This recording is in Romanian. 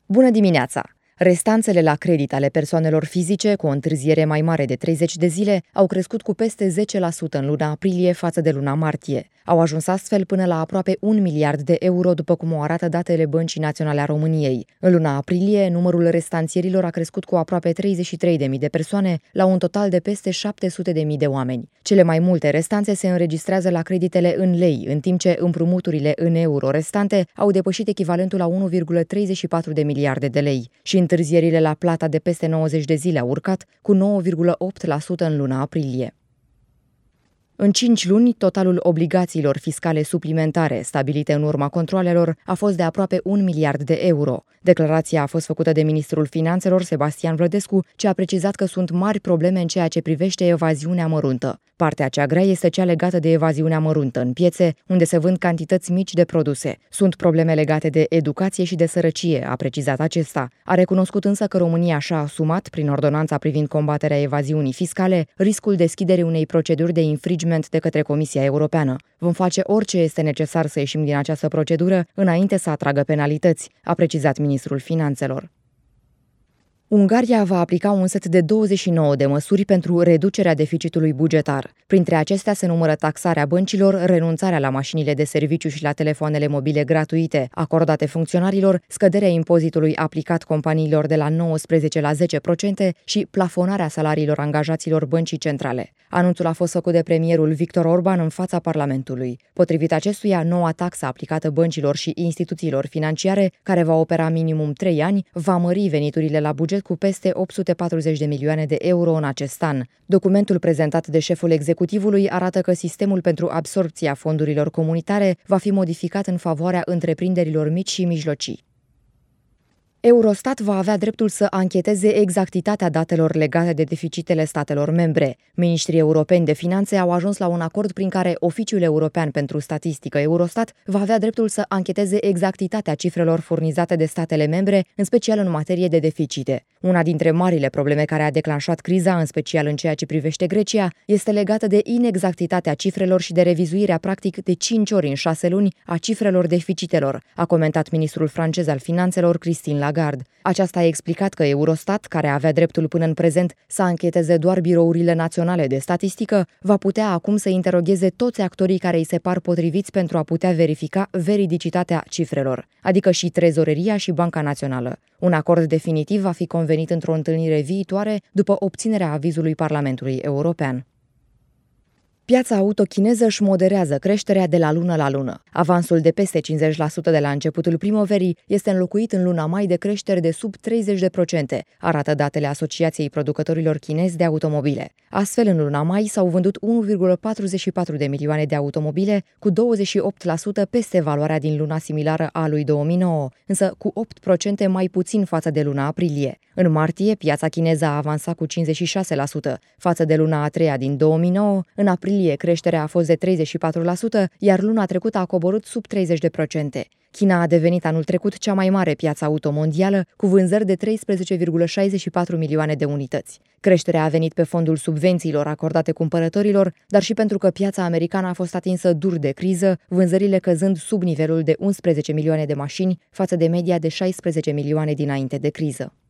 Bună dimineața! Restanțele la credit ale persoanelor fizice cu o întârziere mai mare de 30 de zile au crescut cu peste 10% în luna aprilie față de luna martie. Au ajuns astfel până la aproape 1 miliard de euro, după cum o arată datele Băncii Naționale a României. În luna aprilie, numărul restanțierilor a crescut cu aproape 33.000 de persoane, la un total de peste 700.000 de oameni. Cele mai multe restanțe se înregistrează la creditele în lei, în timp ce împrumuturile în euro restante au depășit echivalentul la 1,34 de miliarde de lei. Și întârzierile la plata de peste 90 de zile au urcat cu 9,8% în luna aprilie. În 5 luni, totalul obligațiilor fiscale suplimentare stabilite în urma controalelor a fost de aproape 1 miliard de euro. Declarația a fost făcută de ministrul Finanțelor, Sebastian Vlădescu, ce a precizat că sunt mari probleme în ceea ce privește evaziunea măruntă. Partea cea grea este cea legată de evaziunea măruntă în piețe, unde se vând cantități mici de produse. Sunt probleme legate de educație și de sărăcie, a precizat acesta. A recunoscut însă că România și-a asumat, prin ordonanța privind combaterea evaziunii fiscale, riscul deschiderii unei proceduri de infringement de către Comisia Europeană. Vom face orice este necesar să ieșim din această procedură înainte să atragă penalități, a precizat ministrul Finanțelor. Ungaria va aplica un set de 29 de măsuri pentru reducerea deficitului bugetar. Printre acestea se numără taxarea băncilor, renunțarea la mașinile de serviciu și la telefoanele mobile gratuite acordate funcționarilor, scăderea impozitului aplicat companiilor de la 19 la 10% și plafonarea salariilor angajaților băncii centrale. Anunțul a fost făcut de premierul Viktor Orban în fața Parlamentului. Potrivit acestuia, noua taxă aplicată băncilor și instituțiilor financiare, care va opera minimum 3 ani, va mări veniturile la buget cu peste 840 de milioane de euro în acest an. Documentul prezentat de șeful executivului arată că sistemul pentru absorbția fondurilor comunitare va fi modificat în favoarea întreprinderilor mici și mijlocii. Eurostat va avea dreptul să ancheteze exactitatea datelor legate de deficitele statelor membre. Ministrii europeni de finanțe au ajuns la un acord prin care Oficiul European pentru Statistică Eurostat va avea dreptul să ancheteze exactitatea cifrelor furnizate de statele membre, în special în materie de deficite. Una dintre marile probleme care a declanșat criza, în special în ceea ce privește Grecia, este legată de inexactitatea cifrelor și de revizuirea practic de 5 ori în 6 luni a cifrelor deficitelor, a comentat ministrul francez al finanțelor Christine Lagarde. Aceasta a explicat că Eurostat, care avea dreptul până în prezent să ancheteze doar birourile naționale de statistică, va putea acum să interogheze toți actorii care îi se par potriviți pentru a putea verifica veridicitatea cifrelor, adică și Trezoreria și Banca Națională. Un acord definitiv va fi convenit într-o întâlnire viitoare după obținerea avizului Parlamentului European. Piața auto chineză își moderează creșterea de la lună la lună. Avansul de peste 50% de la începutul primăverii este înlocuit în luna mai de creșteri de sub 30%, arată datele Asociației Producătorilor Chinezi de Automobile. Astfel, în luna mai s-au vândut 1,44 de milioane de automobile, cu 28% peste valoarea din luna similară a lui 2009, însă cu 8% mai puțin față de luna aprilie. În martie, piața chineză a avansat cu 56% față de luna a treia din 2009, în aprilie creșterea a fost de 34%, iar luna trecută a coborât sub 30%. China a devenit anul trecut cea mai mare piață auto mondială, cu vânzări de 13,64 milioane de unități. Creșterea a venit pe fondul subvențiilor acordate cumpărătorilor, dar și pentru că piața americană a fost atinsă dur de criză, vânzările căzând sub nivelul de 11 milioane de mașini față de media de 16 milioane dinainte de criză.